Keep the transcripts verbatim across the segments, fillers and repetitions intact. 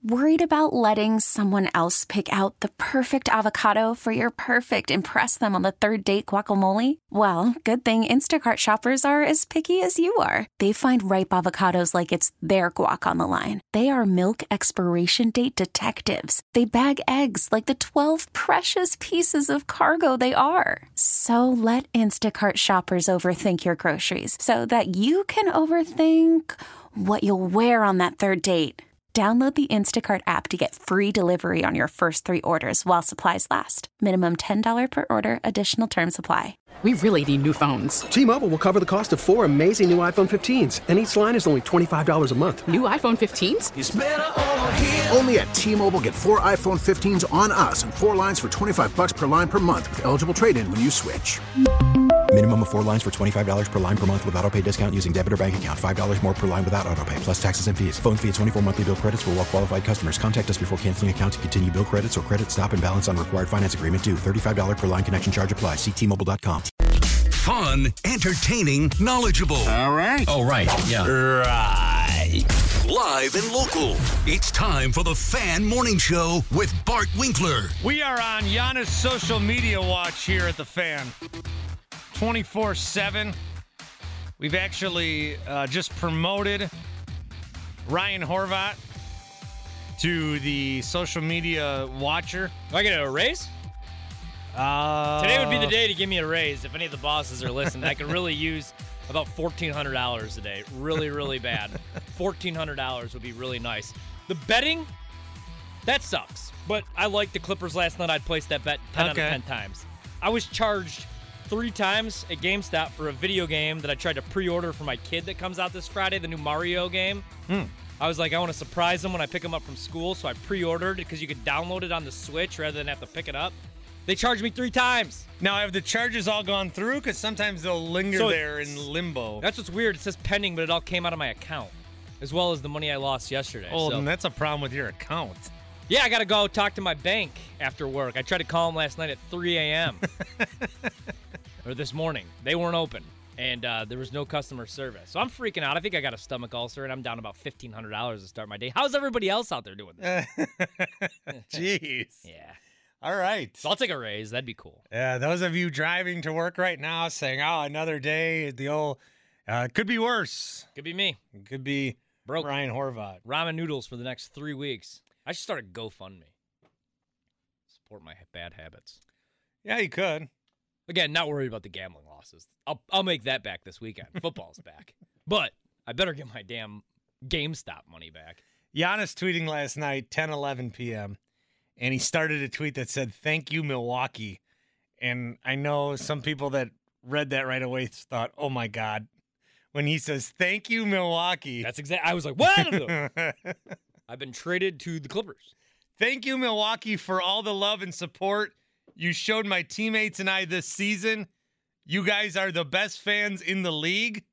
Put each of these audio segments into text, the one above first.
Worried about letting someone else pick out the perfect avocado for your perfect impress them on the third date guacamole? Well, good thing Instacart shoppers are as picky as you are. They find ripe avocados like it's their guac on the line. They are milk expiration date detectives. They bag eggs like the twelve precious pieces of cargo they are. So let Instacart shoppers overthink your groceries so that you can overthink what you'll wear on that third date. Download the Instacart app to get free delivery on your first three orders while supplies last. Minimum ten dollars per order. Additional terms apply. We really need new phones. T-Mobile will cover the cost of four amazing new iPhone fifteens, and each line is only twenty-five dollars a month. New iPhone fifteens? It's better over here. Only at T-Mobile, get four iPhone fifteens on us and four lines for twenty-five dollars per line per month with eligible trade-in when you switch. Minimum of four lines for twenty-five dollars per line per month with autopay discount using debit or bank account. five dollars more per line without autopay, plus taxes and fees. Phone fee at twenty-four monthly bill credits for well-qualified customers. Contact us before canceling account to continue bill credits or credit stop and balance on required finance agreement due. thirty-five dollars per line connection charge applies. See T Mobile dot com. Fun, entertaining, knowledgeable. All right. Oh, right. Yeah. Right. Live and local. It's time for the Fan Morning Show with Bart Winkler. We are on Giannis social media watch here at the Fan. twenty-four seven. We've actually uh, just promoted Ryan Horvat to the social media watcher. Do I get a raise? Uh, Today would be the day to give me a raise. If any of the bosses are listening, I could really use about fourteen hundred dollars a day. Really, really bad. fourteen hundred dollars would be really nice. The betting, that sucks. But I liked the Clippers last night. I'd placed that bet ten Okay. out of ten times. I was charged three times at GameStop for a video game that I tried to pre-order for my kid that comes out this Friday, the new Mario game. Hmm. I was like, I want to surprise him when I pick him up from school, so I pre-ordered it because you could download it on the Switch rather than have to pick it up. They charged me three times. Now, have the charges all gone through? Because sometimes they'll linger So there in limbo. That's what's weird. It says pending, but it all came out of my account, as well as the money I lost yesterday. Oh, so. and that's a problem with your account. Yeah, I got to go talk to my bank after work. I tried to call them last night at three a.m. or this morning. They weren't open, and uh, there was no customer service. So I'm freaking out. I think I got a stomach ulcer, and I'm down about fifteen hundred dollars to start my day. How's everybody else out there doing this? Jeez. Yeah. All right. So I'll take a raise. That'd be cool. Yeah, those of you driving to work right now saying, oh, another day, the old, uh, could be worse. Could be me. It could be Broke. Ryan Horvat. Ramen noodles for the next three weeks. I should start a GoFundMe. Support my bad habits. Yeah, you could. Again, not worried about the gambling losses. I'll I'll make that back this weekend. Football's back. But I better get my damn GameStop money back. Giannis tweeting last night, ten eleven p.m., and he started a tweet that said, thank you, Milwaukee. And I know some people that read that right away thought, oh, my God. When he says, thank you, Milwaukee. That's exactly. I was like, what? I've been traded to the Clippers. Thank you, Milwaukee, for all the love and support you showed my teammates and I this season. You guys are the best fans in the league.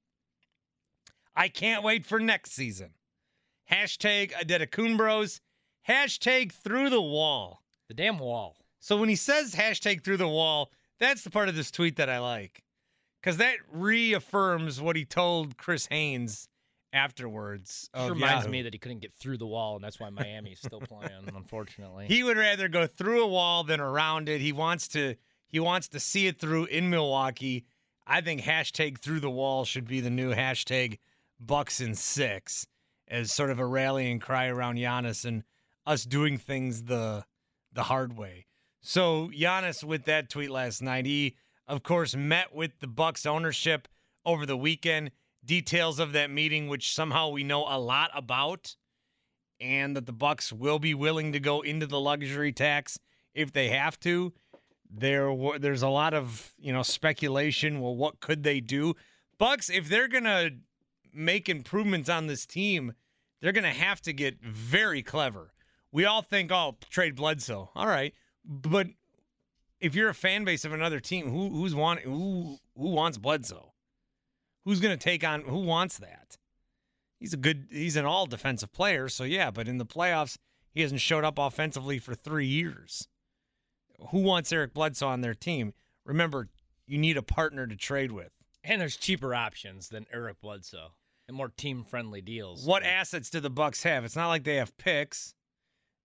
I can't wait for next season. Hashtag Adetokunbros. Bros. Hashtag through the wall. The damn wall. So when he says hashtag through the wall, that's the part of this tweet that I like. Because that reaffirms what he told Chris Haynes afterwards. It reminds Yahoo. me that he couldn't get through the wall, and that's why Miami's still playing, unfortunately. He would rather go through a wall than around it. He wants to he wants to see it through in Milwaukee. I think hashtag through the wall should be the new hashtag Bucks in six as sort of a rallying cry around Giannis and us doing things the the hard way. So Giannis, with that tweet last night, he, of course, met with the Bucks ownership over the weekend. Details of that meeting, which somehow we know a lot about, and that the Bucks will be willing to go into the luxury tax if they have to. There, there's a lot of you know speculation. Well, what could they do? Bucks, if they're gonna make improvements on this team, they're gonna have to get very clever. We all think, oh, trade Bledsoe. All right. But if you're a fan base of another team, who who's want who who wants Bledsoe? Who's going to take on who wants that? He's a good he's an all defensive player, so yeah, but in the playoffs, he hasn't showed up offensively for three years. Who wants Eric Bledsoe on their team? Remember, you need a partner to trade with. And there's cheaper options than Eric Bledsoe and more team-friendly deals. What assets do the Bucks have? It's not like they have picks.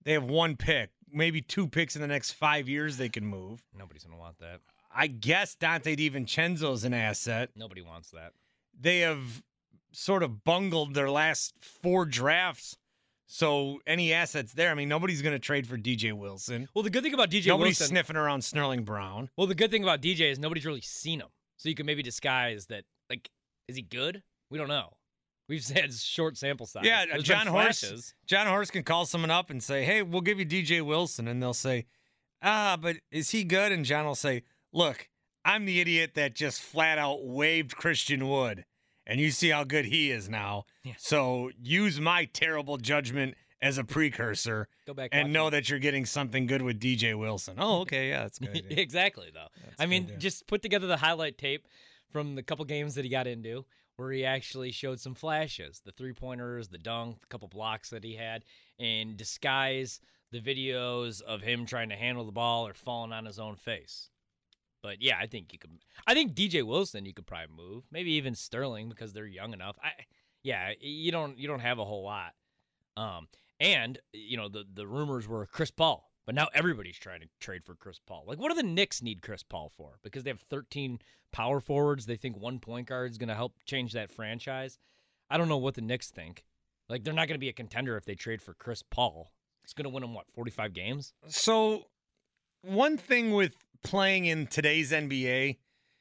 They have one pick, maybe two picks in the next five years they can move. Nobody's going to want that. I guess Dante DiVincenzo's an asset. Nobody wants that. They have sort of bungled their last four drafts. So any assets there, I mean, nobody's going to trade for D J Wilson. Well, the good thing about D J Nobody's Wilson, sniffing around Sterling Brown. Well, the good thing about D J is nobody's really seen him. So you can maybe disguise that, like, is he good? We don't know. We've had short sample size. Yeah, There's John been Horst. flashes. John Horst can call someone up and say, hey, we'll give you D J Wilson. And they'll say, ah, but is he good? And John will say, look, I'm the idiot that just flat out waived Christian Wood. And you see how good he is now. Yeah. So use my terrible judgment as a precursor Go back and watch know him. that you're getting something good with D J Wilson. Oh, okay, yeah, that's good. idea. Exactly, though. That's I a mean, good idea. just put together the highlight tape from the couple games that he got into where he actually showed some flashes, the three-pointers, the dunk, the couple blocks that he had, and disguise the videos of him trying to handle the ball or falling on his own face. But, yeah, I think you could – I think D J Wilson you could probably move, maybe even Sterling because they're young enough. I, Yeah, you don't you don't have a whole lot. Um, and, you know, the, the rumors were Chris Paul. But now everybody's trying to trade for Chris Paul. Like, what do the Knicks need Chris Paul for? Because they have thirteen power forwards. They think one point guard is going to help change that franchise. I don't know what the Knicks think. Like, they're not going to be a contender if they trade for Chris Paul. It's going to win them, what, forty-five games? So one thing with playing in today's N B A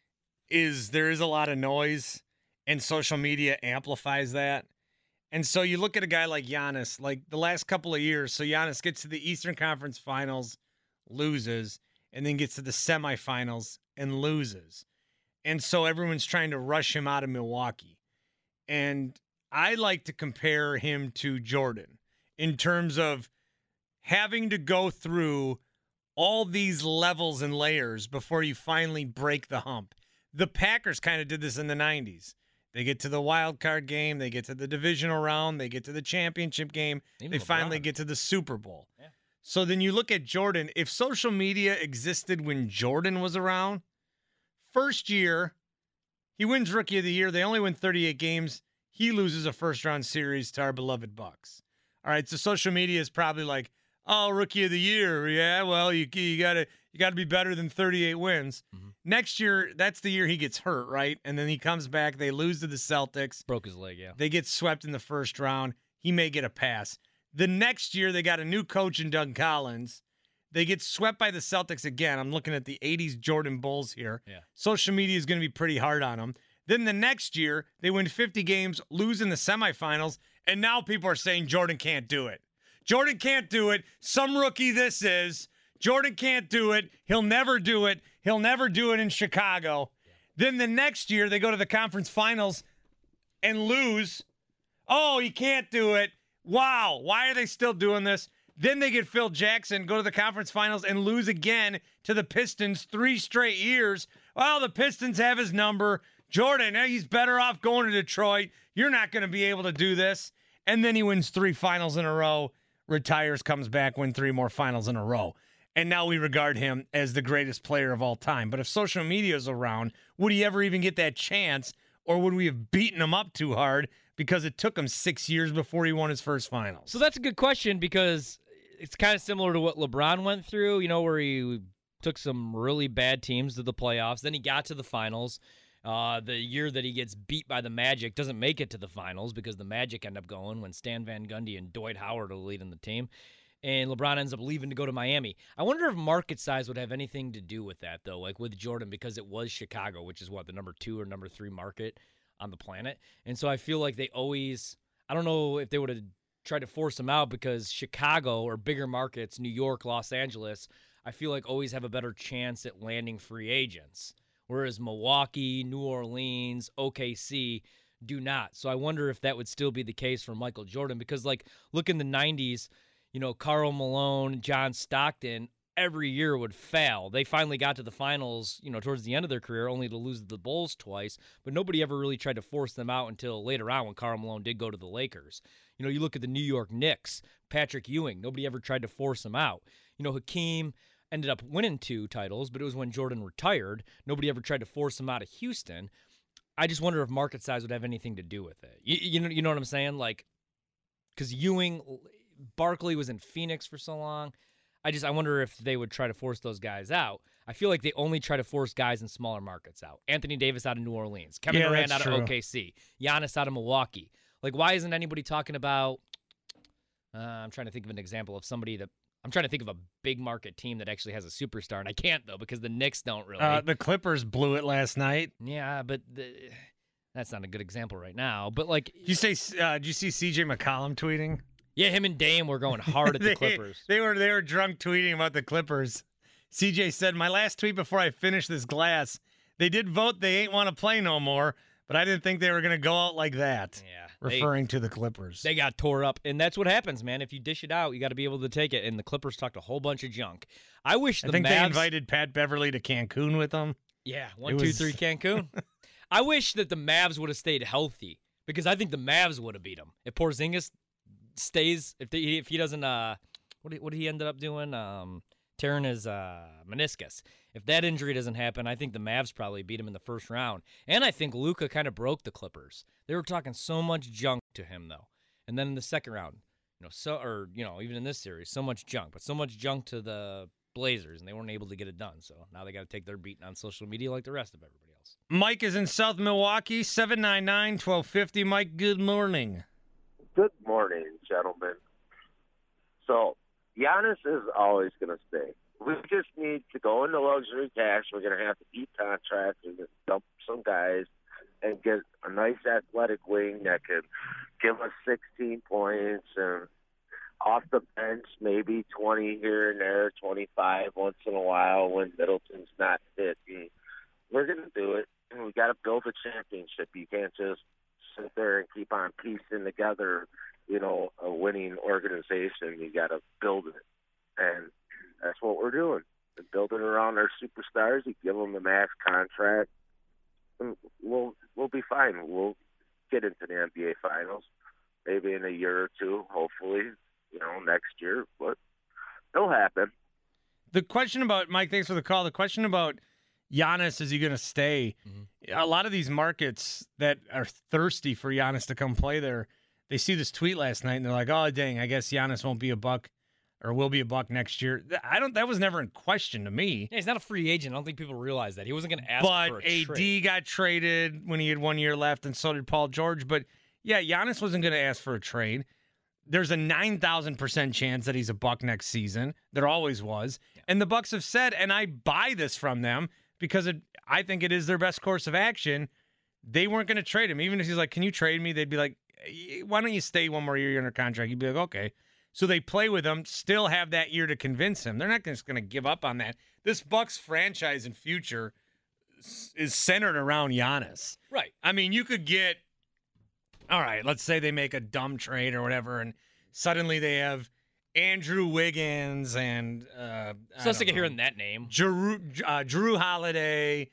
is there is a lot of noise, and social media amplifies that. And so you look at a guy like Giannis, like the last couple of years. So Giannis gets to the Eastern Conference Finals, loses, and then gets to the semifinals and loses. And so everyone's trying to rush him out of Milwaukee. And I like to compare him to Jordan in terms of having to go through all these levels and layers before you finally break the hump. The Packers kind of did this in the nineties. They get to the wild card game. They get to the divisional round. They get to the championship game. Even they LeBron. finally get to the Super Bowl. Yeah. So then you look at Jordan. If social media existed when Jordan was around, first year, he wins Rookie of the Year. They only win thirty-eight games. He loses a first-round series to our beloved Bucks. All right, so social media is probably like, oh, Rookie of the Year. Yeah, well, you you gotta you gotta be better than thirty-eight wins. Mm-hmm. Next year, that's the year he gets hurt, right? And then he comes back. They lose to the Celtics. Broke his leg, yeah. They get swept in the first round. He may get a pass. The next year, they got a new coach in Doug Collins. They get swept by the Celtics again. I'm looking at the eighties Jordan Bulls here. Yeah. Social media is going to be pretty hard on them. Then the next year, they win fifty games, lose in the semifinals, and now people are saying Jordan can't do it. Jordan can't do it. Some rookie this is. Jordan can't do it. He'll never do it. He'll never do it in Chicago. Then the next year, they go to the conference finals and lose. Oh, he can't do it. Wow. Why are they still doing this? Then they get Phil Jackson, go to the conference finals, and lose again to the Pistons three straight years. Well, the Pistons have his number. Jordan, eh, he's better off going to Detroit. You're not going to be able to do this. And then he wins three finals in a row, retires, comes back, win three more finals in a row. And now we regard him as the greatest player of all time. But if social media is around, would he ever even get that chance? Or would we have beaten him up too hard because it took him six years before he won his first finals? So that's a good question because it's kind of similar to what LeBron went through, you know, where he took some really bad teams to the playoffs. Then he got to the finals. Uh, the year that he gets beat by the Magic, doesn't make it to the finals because the Magic end up going when Stan Van Gundy and Dwight Howard are leading the team. And LeBron ends up leaving to go to Miami. I wonder if market size would have anything to do with that, though, like with Jordan, because it was Chicago, which is what, the number two or number three market on the planet. And so I feel like they always, I don't know if they would have tried to force him out because Chicago or bigger markets, New York, Los Angeles, I feel like always have a better chance at landing free agents. Whereas Milwaukee, New Orleans, O K C do not. So I wonder if that would still be the case for Michael Jordan because, like, look in the nineties, you know, Karl Malone, John Stockton, every year would fail. They finally got to the finals, you know, towards the end of their career, only to lose to the Bulls twice, but nobody ever really tried to force them out until later on when Karl Malone did go to the Lakers. You know, you look at the New York Knicks, Patrick Ewing, nobody ever tried to force him out. You know, Hakeem ended up winning two titles, but it was when Jordan retired. Nobody ever tried to force him out of Houston. I just wonder if market size would have anything to do with it. You, you know, you know what I'm saying? Like, because Ewing, Barkley was in Phoenix for so long. I just I wonder if they would try to force those guys out. I feel like they only try to force guys in smaller markets out. Anthony Davis out of New Orleans, Kevin Yeah, Durant that's out of true. O K C, Giannis out of Milwaukee. Like, why isn't anybody talking about? Uh, I'm trying to think of an example of somebody that I'm trying to think of a big market team that actually has a superstar, and I can't though because the Knicks don't really. Uh, the Clippers blew it last night. Yeah, but the, that's not a good example right now. But like, Did you say? Uh, did you see C J McCollum tweeting? yeah, him and Dame were going hard at the they, Clippers. They were they were drunk tweeting about the Clippers. C J said, "My last tweet before I finish this glass, they did vote they ain't want to play no more, but I didn't think they were going to go out like that." Yeah, referring to the Clippers. They got tore up, and that's what happens, man. If you dish it out, you got to be able to take it. And the Clippers talked a whole bunch of junk. I wish the I think Mavs, they invited Pat Beverly to Cancun with them. Yeah, one, It two, was- three, Cancun. I wish that the Mavs would have stayed healthy because I think the Mavs would have beat them if Porzingis stays. If they, if he doesn't, uh, what did, what did he ended up doing? Um, tearing his uh, meniscus. If that injury doesn't happen, I think the Mavs probably beat him in the first round. And I think Luka kind of broke the Clippers. They were talking so much junk to him though, and then in the second round, you know, so or you know, even in this series, so much junk, but so much junk to the Blazers, and they weren't able to get it done. So now they got to take their beating on social media like the rest of everybody else. Mike is in South Milwaukee, seven nine nine, one two five zero. Mike, good morning. Good morning, gentlemen. So, Giannis is always going to stay. We just need to go into luxury cash. We're going to have to eat contracts and just dump some guys and get a nice athletic wing that can give us sixteen points and off the bench, maybe twenty here and there, twenty-five once in a while when Middleton's not fit. And we're going to do it, and we got to build a championship. You can't just sit there and keep on piecing together, you know, a winning organization. You got to build it, and that's what we're doing. We're building around our superstars. You give them a max contract, and we'll we'll be fine. We'll get into the N B A Finals, maybe in a year or two, hopefully, you know, next year. But it'll happen. The question about, Mike, thanks for the call. The question about Giannis, is he going to stay? Mm-hmm. A lot of these markets that are thirsty for Giannis to come play there, they see this tweet last night and they're like, oh, dang, I guess Giannis won't be a Buck or will be a Buck next year. I don't. That was never in question to me. Yeah, he's not a free agent. I don't think people realize that. He wasn't going to ask but for a A D trade. got traded when he had one year left, and so did Paul George. But, yeah, Giannis wasn't going to ask for a trade. There's a nine thousand percent chance that he's a Buck next season. There always was. Yeah. And the Bucks have said, and I buy this from them because it, I think it is their best course of action, they weren't going to trade him. Even if he's like, can you trade me? They'd be like, why don't you stay one more year under contract? You'd be like, okay. So they play with him, still have that year to convince him. They're not just going to give up on that. This Bucks franchise and future is centered around Giannis. Right. I mean, you could get, all right, let's say they make a dumb trade or whatever, and suddenly they have Andrew Wiggins and uh, So sick of hearing that name. Drew, uh, Drew Holiday.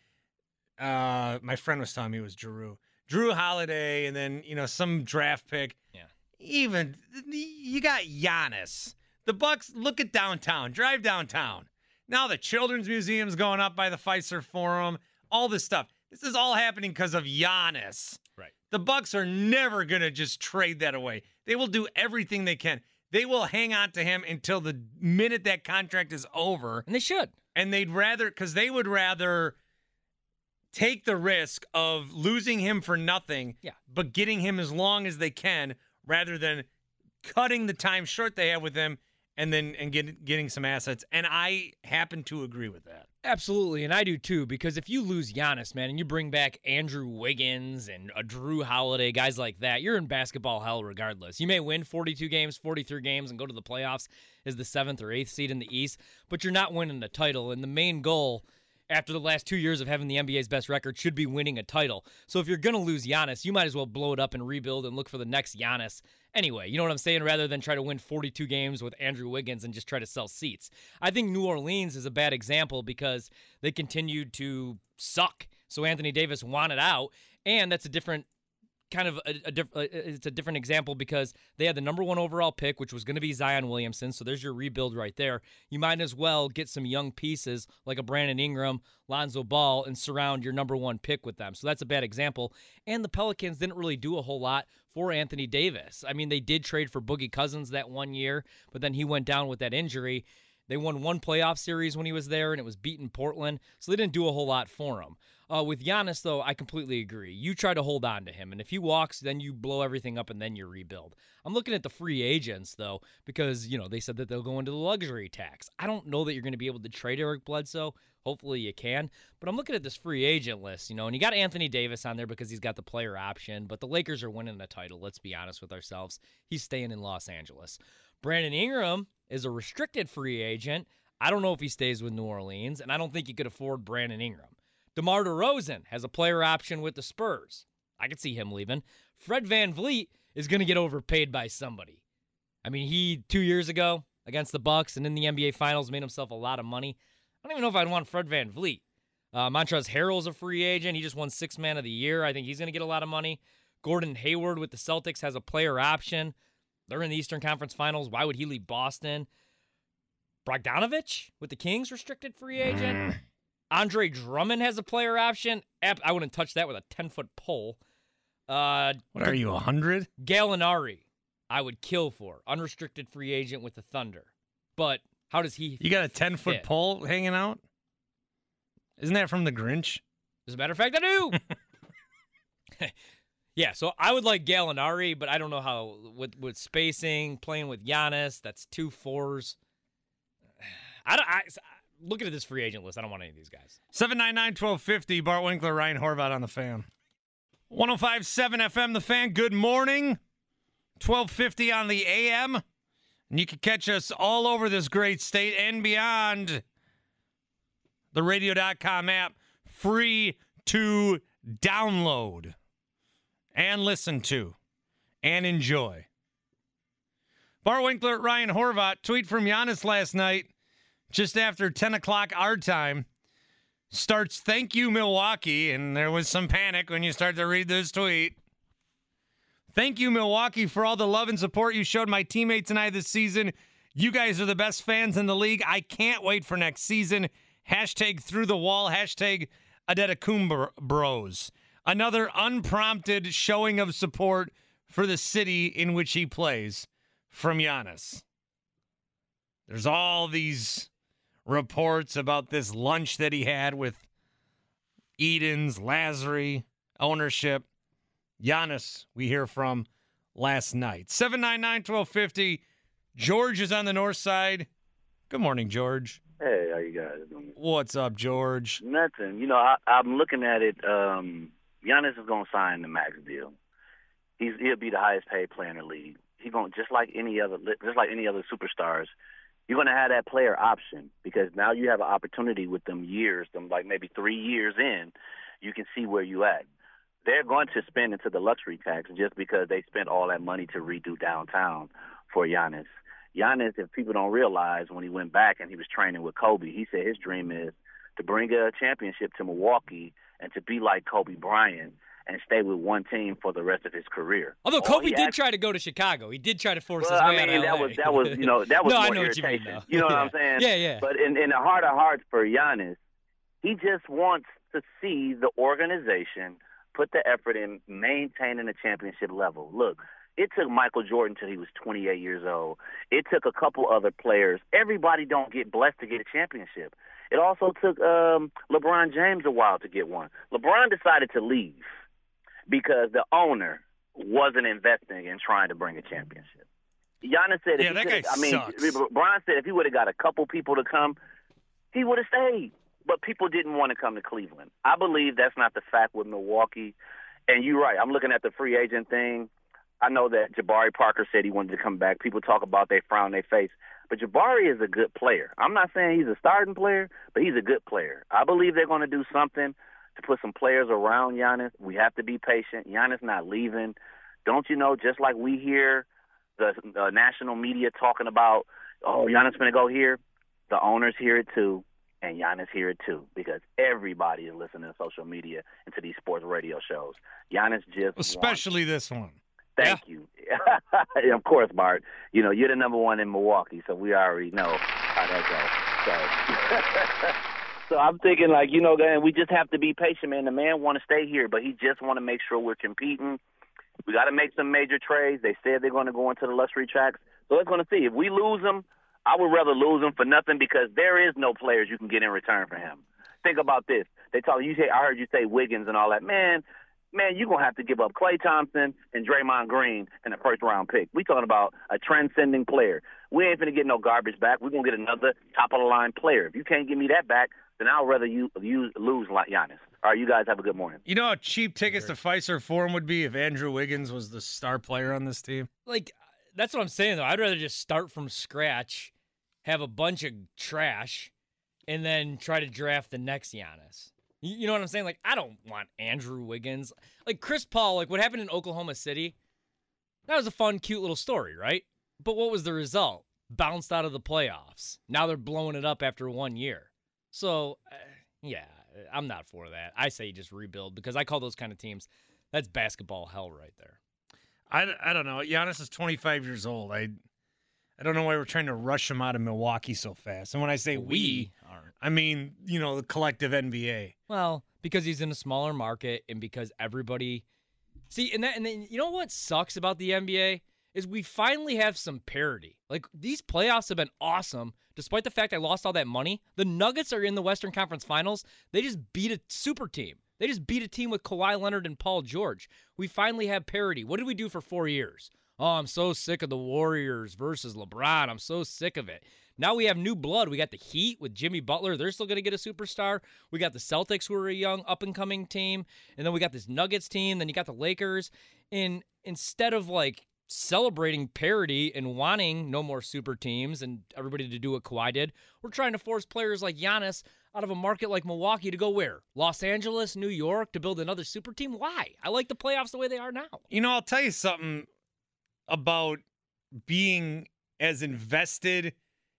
Uh, my friend was telling me it was Drew. Drew Holiday, and then, you know, some draft pick. Yeah. Even you got Giannis. The Bucks, look at downtown. Drive downtown. Now the Children's Museum's going up by the Fiserv Forum. All this stuff. This is all happening because of Giannis. Right. The Bucks are never going to just trade that away. They will do everything they can. They will hang on to him until the minute that contract is over. And they should. And they'd rather, because they would rather take the risk of losing him for nothing, yeah. but getting him as long as they can, rather than cutting the time short they have with him and then and get, getting some assets. And I happen to agree with that. Absolutely, and I do too, because if you lose Giannis, man, and you bring back Andrew Wiggins and a Drew Holiday, guys like that, you're in basketball hell regardless. You may win forty-two games, forty-three games, and go to the playoffs as the seventh or eighth seed in the East, but you're not winning the title, and the main goal after the last two years of having the N B A's best record should be winning a title. So if you're going to lose Giannis, you might as well blow it up and rebuild and look for the next Giannis anyway. You know what I'm saying? Rather than try to win forty-two games with Andrew Wiggins and just try to sell seats. I think New Orleans is a bad example because they continued to suck. So Anthony Davis wanted out, and that's a different kind of a, a, diff, a it's a different example because they had the number one overall pick, which was going to be Zion Williamson. So there's your rebuild right there. You might as well get some young pieces like a Brandon Ingram, Lonzo Ball, and surround your number one pick with them. So that's a bad example. And the Pelicans didn't really do a whole lot for Anthony Davis. I mean, they did trade for Boogie Cousins that one year, but then he went down with that injury. They won one playoff series when he was there, and it was beating Portland, so they didn't do a whole lot for him. Uh, with Giannis, though, I completely agree. You try to hold on to him, and if he walks, then you blow everything up, and then you rebuild. I'm looking at the free agents, though, because, you know, they said that they'll go into the luxury tax. I don't know that you're going to be able to trade Eric Bledsoe. Hopefully you can. But I'm looking at this free agent list, you know, and you got Anthony Davis on there because he's got the player option, but the Lakers are winning the title, let's be honest with ourselves. He's staying in Los Angeles. Brandon Ingram is a restricted free agent. I don't know if he stays with New Orleans, and I don't think you could afford Brandon Ingram. DeMar DeRozan has a player option with the Spurs. I could see him leaving. Fred VanVleet is going to get overpaid by somebody. I mean, he, two years ago, against the Bucks and in the N B A Finals, made himself a lot of money. I don't even know if I'd want Fred VanVleet. Uh, Montrezl Harrell's a free agent. He just won Sixth Man of the Year. I think he's going to get a lot of money. Gordon Hayward with the Celtics has a player option. They're in the Eastern Conference Finals. Why would he leave Boston? Brogdanovic with the Kings, restricted free agent. Andre Drummond has a player option. I wouldn't touch that with a ten-foot pole. Uh, what are you, one hundred? Gallinari, I would kill for. Unrestricted free agent with the Thunder. But how does he You got a ten-foot pole hanging out? Isn't that from The Grinch? As a matter of fact, I do. Yeah, so I would like Gallinari, but I don't know how, with, with spacing, playing with Giannis, that's two fours. I don't. I, looking at this free agent list, I don't want any of these guys. seven nine nine, twelve fifty, Bart Winkler, Ryan Horvath on The Fan. one oh five point seven F M, The Fan, good morning. twelve fifty on the A M. And you can catch us all over this great state and beyond. The radio dot com app, free to download and listen to and enjoy. Bart Winkler, Ryan Horvath, tweet from Giannis last night, just after ten o'clock our time, starts, "Thank you, Milwaukee," and there was some panic when you start to read this tweet. "Thank you, Milwaukee, for all the love and support you showed my teammates and I this season. You guys are the best fans in the league. I can't wait for next season. Hashtag through the wall. Hashtag Adetokounmpo Bros." Another unprompted showing of support for the city in which he plays from Giannis. There's all these reports about this lunch that he had with Edens, Lazary, ownership. Giannis, we hear from last night. seven nine nine, twelve fifty. George is on the north side. Good morning, George. Hey, how you guys doing? What's up, George? Nothing. You know, I, I'm looking at it. Um, Giannis is going to sign the max deal. He's, he'll be the highest paid player in the league. He's going just like any other, just like any other superstars. You're going to have that player option because now you have an opportunity with them years, them like maybe three years in, you can see where you at. They're going to spend into the luxury tax just because they spent all that money to redo downtown for Giannis. Giannis, if people don't realize, when he went back and he was training with Kobe, he said his dream is to bring a championship to Milwaukee and to be like Kobe Bryant and stay with one team for the rest of his career. Although Kobe did try to go to Chicago. He did try to force well, his way I mean, out of that L A. was that was you know that was no, more I know irritation. What you, mean, though. You know yeah. what I'm saying? Yeah, yeah. But in, in the heart of hearts for Giannis, he just wants to see the organization put the effort in maintaining a championship level. Look, it took Michael Jordan till he was twenty-eight years old. It took a couple other players. Everybody don't get blessed to get a championship. It also took um, LeBron James a while to get one. LeBron decided to leave because the owner wasn't investing in trying to bring a championship. Giannis said, if yeah, he that guy I mean, sucks. LeBron said if he would have got a couple people to come, he would have stayed. But people didn't want to come to Cleveland. I believe that's not the fact with Milwaukee. And you're right. I'm looking at the free agent thing. I know that Jabari Parker said he wanted to come back. People talk about they frown their face. But Jabari is a good player. I'm not saying he's a starting player, but he's a good player. I believe they're going to do something to put some players around Giannis. We have to be patient. Giannis not leaving. Don't you know, just like we hear the uh, national media talking about, oh, Giannis going to go here, the owners hear it too, and Giannis hear it too, because everybody is listening to social media and to these sports radio shows. Giannis just Especially wants. this one. Thank yeah. you. Of course, Bart. You know, you're the number one in Milwaukee, so we already know how that goes. So, so I'm thinking, like, you know, man, we just have to be patient, man. The man want to stay here, but he just want to make sure we're competing. We got to make some major trades. They said they're going to go into the luxury tracks. So let's going to see. If we lose him, I would rather lose him for nothing because there is no players you can get in return for him. Think about this. They talk. You say, I heard you say Wiggins and all that. Man, man, you're going to have to give up Klay Thompson and Draymond Green in the first-round pick. We talking about a transcending player. We ain't going to get no garbage back. We're going to get another top-of-the-line player. If you can't give me that back, then I'd rather you, you lose like Giannis. All right, you guys have a good morning. You know how cheap tickets to Fiserv Forum would be if Andrew Wiggins was the star player on this team? Like, that's what I'm saying, though. I'd rather just start from scratch, have a bunch of trash, and then try to draft the next Giannis. You know what I'm saying? Like, I don't want Andrew Wiggins. Like, Chris Paul, like, what happened in Oklahoma City, that was a fun, cute little story, right? But what was the result? Bounced out of the playoffs. Now they're blowing it up after one year. So, uh, yeah, I'm not for that. I say just rebuild because I call those kind of teams, that's basketball hell right there. I, I don't know. Giannis is twenty-five years old. I I don't know why we're trying to rush him out of Milwaukee so fast. And when I say we, we aren't. I mean, you know, the collective N B A. Well, because he's in a smaller market and because everybody see, and that, and then you know what sucks about the N B A is we finally have some parity. Like, these playoffs have been awesome, despite the fact I lost all that money. The Nuggets are in the Western Conference Finals. They just beat a super team. They just beat a team with Kawhi Leonard and Paul George. We finally have parity. What did we do for four years? Oh, I'm so sick of the Warriors versus LeBron. I'm so sick of it. Now we have new blood. We got the Heat with Jimmy Butler. They're still going to get a superstar. We got the Celtics, who are a young, up-and-coming team. And then we got this Nuggets team. Then you got the Lakers. And instead of, like, celebrating parity and wanting no more super teams and everybody to do what Kawhi did, we're trying to force players like Giannis out of a market like Milwaukee to go where? Los Angeles, New York, to build another super team? Why? I like the playoffs the way they are now. You know, I'll tell you something about being as invested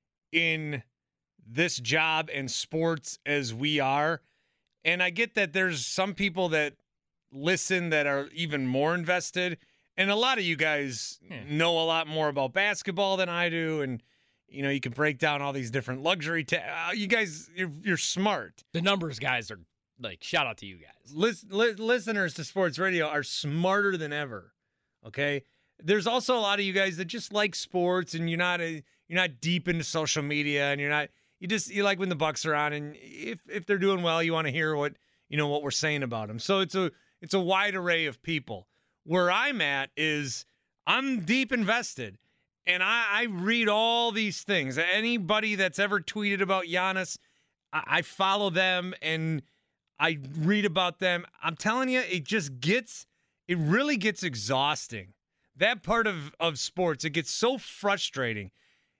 in this job and sports as we are. And I get that there's some people that listen that are even more invested. And a lot of you guys hmm. know a lot more about basketball than I do. And, you know, you can break down all these different luxury. Ta- uh, you guys, you're, you're smart. The numbers guys are, like, shout out to you guys. Lis- li- listeners to sports radio are smarter than ever. Okay? There's also a lot of you guys that just like sports and you're not a, you're not deep into social media and you're not, you just, you like when the Bucks are on and if, if they're doing well, you want to hear what, you know, what we're saying about them. So it's a, it's a wide array of people. Where I'm at is I'm deep invested, and I, I read all these things. Anybody that's ever tweeted about Giannis, I, I follow them, and I read about them. I'm telling you, it just gets, it really gets exhausting. That part of, of sports, it gets so frustrating.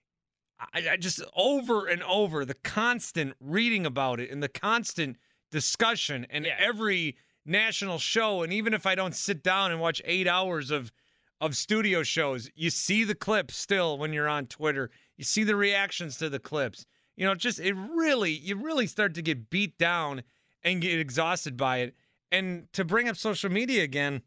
I, I just, over and over, the constant reading about it and the constant discussion and yeah. every national show, and even if I don't sit down and watch eight hours of of studio shows, you see the clips still when you're on Twitter. You see the reactions to the clips. You know, just it really, you really start to get beat down and get exhausted by it. And to bring up social media again,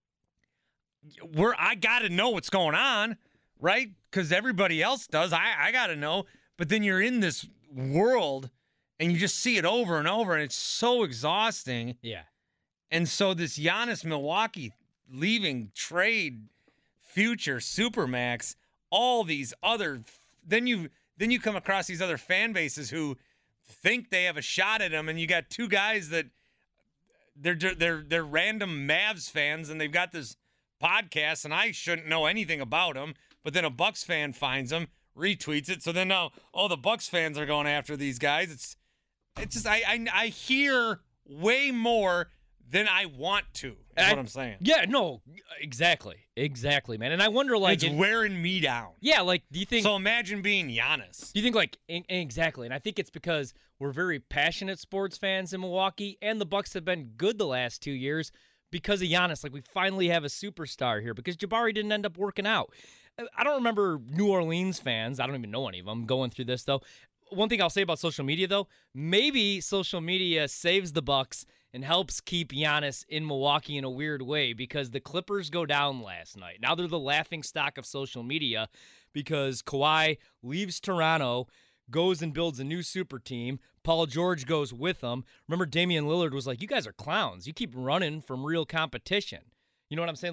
where I got to know what's going on, right? Because everybody else does. I, I got to know. But then you're in this world and you just see it over and over, and it's so exhausting. Yeah. And so this Giannis Milwaukee leaving trade, future Supermax, all these other, then you then you come across these other fan bases who think they have a shot at him, and you got two guys that they're they're they're random Mavs fans, and they've got this podcast, and I shouldn't know anything about them, but then a Bucks fan finds them, retweets it, so then now oh the Bucks fans are going after these guys. It's it's just I I, I hear way more than I want to, is I, what I'm saying. Yeah, no, exactly. Exactly, man. And I wonder, like... It's in, wearing me down. Yeah, like, do you think... So imagine being Giannis. Do you think, like, in, exactly. And I think it's because we're very passionate sports fans in Milwaukee, and the Bucks have been good the last two years because of Giannis. Like, we finally have a superstar here because Jabari didn't end up working out. I don't remember New Orleans fans, I don't even know any of them, going through this, though. One thing I'll say about social media, though, maybe social media saves the Bucks and helps keep Giannis in Milwaukee in a weird way because the Clippers go down last night. Now they're the laughingstock of social media because Kawhi leaves Toronto, goes and builds a new super team. Paul George goes with him. Remember, Damian Lillard was like, you guys are clowns. You keep running from real competition. You know what I'm saying? Like,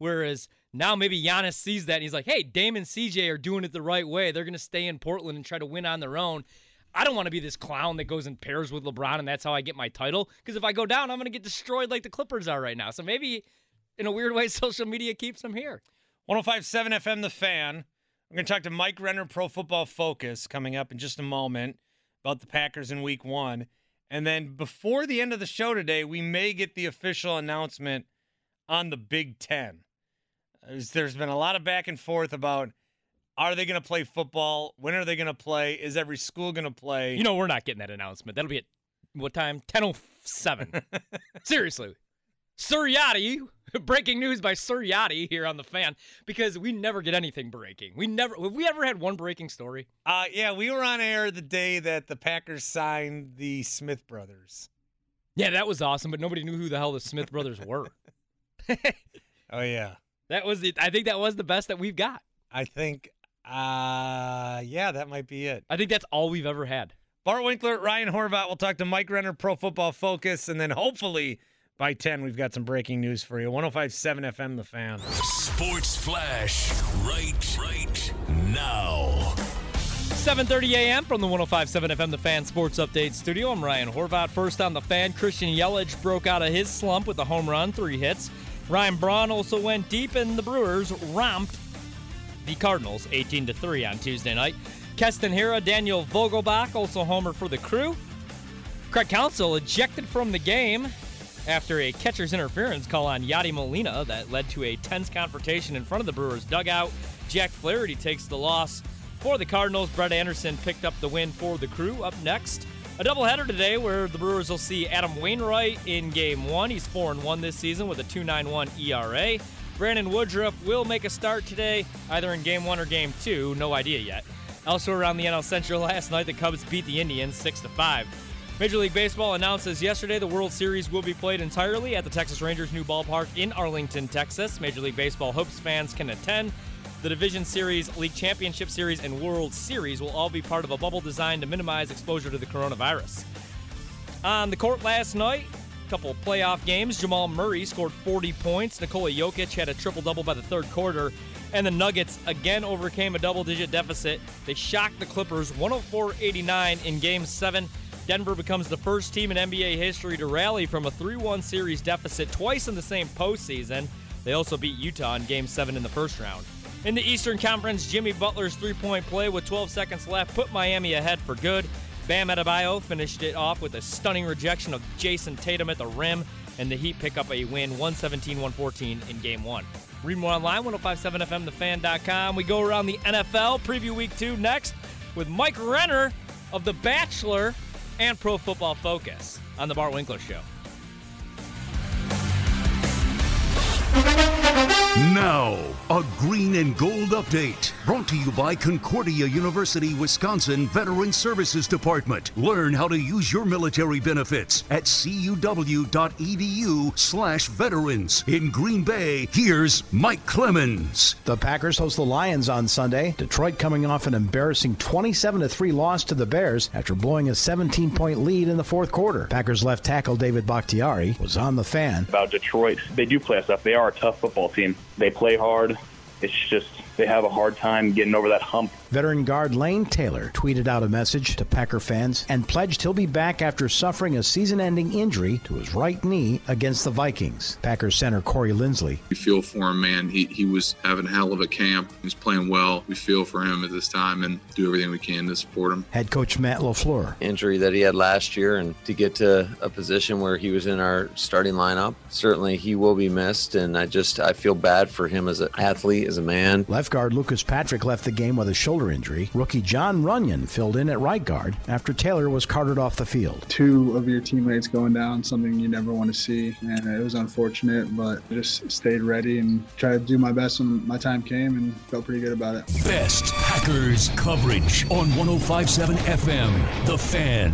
Whereas now maybe Giannis sees that and he's like, hey, Dame and C J are doing it the right way. They're going to stay in Portland and try to win on their own. I don't want to be this clown that goes in pairs with LeBron and that's how I get my title. Because if I go down, I'm going to get destroyed like the Clippers are right now. So maybe, in a weird way, social media keeps them here. one oh five point seven F M The Fan. I'm going to talk to Mike Renner, Pro Football Focus, coming up in just a moment about the Packers in week one. And then before the end of the show today, we may get the official announcement on the Big Ten. There's, there's been a lot of back and forth about, are they going to play football? When are they going to play? Is every school going to play? You know, we're not getting that announcement. That'll be at what time? ten oh seven. Seriously. Sir Yachty, breaking news by Sir Yachty here on The Fan, because we never get anything breaking. We never, have we ever had one breaking story? Uh, yeah, we were on air the day that the Packers signed the Smith brothers. Yeah, that was awesome, but nobody knew who the hell the Smith brothers were. Oh, yeah. That was it. I think that was the best that we've got. I think, uh, yeah, that might be it. I think that's all we've ever had. Bart Winkler, Ryan Horvat. We'll talk to Mike Renner, Pro Football Focus, and then hopefully by ten, we've got some breaking news for you. one oh five point seven F M, The Fan. Sports Flash, right, right now. seven thirty a.m. from the one oh five point seven F M, The Fan Sports Update Studio. I'm Ryan Horvat. First on The Fan, Christian Yelich broke out of his slump with a home run, three hits. Ryan Braun also went deep, and the Brewers romped the Cardinals eighteen to three on Tuesday night. Keston Hiura, Daniel Vogelbach also homer for the Crew. Craig Counsell ejected from the game after a catcher's interference call on Yadi Molina that led to a tense confrontation in front of the Brewers dugout. Jack Flaherty takes the loss for the Cardinals. Brett Anderson picked up the win for the Crew. Up next, a doubleheader today where the Brewers will see Adam Wainwright in game one. He's four and one this season with a two point nine one E R A. Brandon Woodruff will make a start today, either in game one or game two. No idea yet. Also around the N L Central last night, the Cubs beat the Indians six to five. Major League Baseball announces yesterday the World Series will be played entirely at the Texas Rangers' new ballpark in Arlington, Texas. Major League Baseball hopes fans can attend. The Division Series, League Championship Series, and World Series will all be part of a bubble designed to minimize exposure to the coronavirus. On the court last night, a couple playoff games. Jamal Murray scored forty points. Nikola Jokic had a triple-double by the third quarter. And the Nuggets again overcame a double-digit deficit. They shocked the Clippers one oh four eighty-nine in Game seven. Denver becomes the first team in N B A history to rally from a three one series deficit twice in the same postseason. They also beat Utah in Game seven in the first round. In the Eastern Conference, Jimmy Butler's three-point play with twelve seconds left put Miami ahead for good. Bam Adebayo finished it off with a stunning rejection of Jason Tatum at the rim, and the Heat pick up a win one seventeen one fourteen in Game one. Read more online, ten fifty-seven F M the fan dot com. We go around the N F L, preview week two next with Mike Renner of The Bachelor and Pro Football Focus on The Bart Winkler Show. Now, a green and gold update brought to you by Concordia University, Wisconsin Veteran Services Department. Learn how to use your military benefits at cuw.edu slash veterans. In Green Bay, here's Mike Clemens. The Packers host the Lions on Sunday. Detroit coming off an embarrassing twenty-seven to three loss to the Bears after blowing a seventeen-point lead in the fourth quarter. Packers left tackle David Bakhtiari was on The Fan. About Detroit, they do play us up. They are a tough football team. They play hard. It's just they have a hard time getting over that hump. Veteran guard Lane Taylor tweeted out a message to Packer fans and pledged he'll be back after suffering a season-ending injury to his right knee against the Vikings. Packers center Corey Linsley. We feel for him, man. He he was having a hell of a camp. He's playing well. We feel for him at this time and do everything we can to support him. Head coach Matt LaFleur. Injury that he had last year, and to get to a position where he was in our starting lineup, certainly he will be missed, and I just I feel bad for him as an athlete, as a man. Left guard Lucas Patrick left the game with a shoulder injury. Rookie John Runyon filled in at right guard after Taylor was carted off the field. Two of your teammates going down, something you never want to see, and it was unfortunate, but I just stayed ready and tried to do my best when my time came and felt pretty good about it. Best Packers coverage on one oh five point seven F M, The Fan.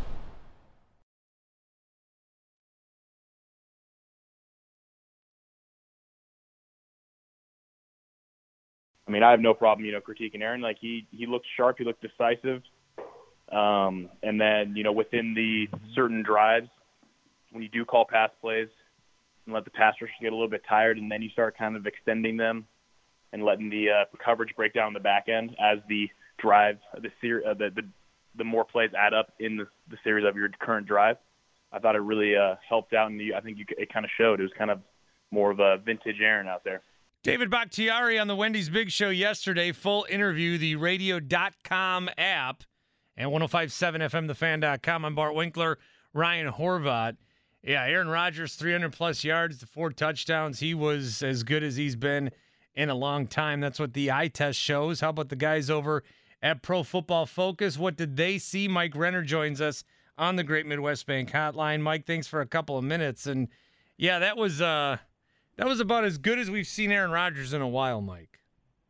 I mean, I have no problem, you know, critiquing Aaron. Like, he, he looked sharp, he looked decisive. Um, and then, you know, within the certain drives, when you do call pass plays, and let the pass rushers get a little bit tired, and then you start kind of extending them and letting the uh, coverage break down the back end as the drive, the, ser- uh, the the the more plays add up in the, the series of your current drive. I thought it really uh, helped out, and the, I think you, it kind of showed. It was kind of more of a vintage Aaron out there. David Bakhtiari on the Wendy's Big Show yesterday. Full interview, the radio dot com app and ten fifty-seven F M the fan dot com. I'm Bart Winkler, Ryan Horvat. Yeah, Aaron Rodgers, three hundred plus yards, the four touchdowns. He was as good as he's been in a long time. That's what the eye test shows. How about the guys over at Pro Football Focus? What did they see? Mike Renner joins us on the Great Midwest Bank Hotline. Mike, thanks for a couple of minutes. And yeah, that was uh, that was about as good as we've seen Aaron Rodgers in a while, Mike.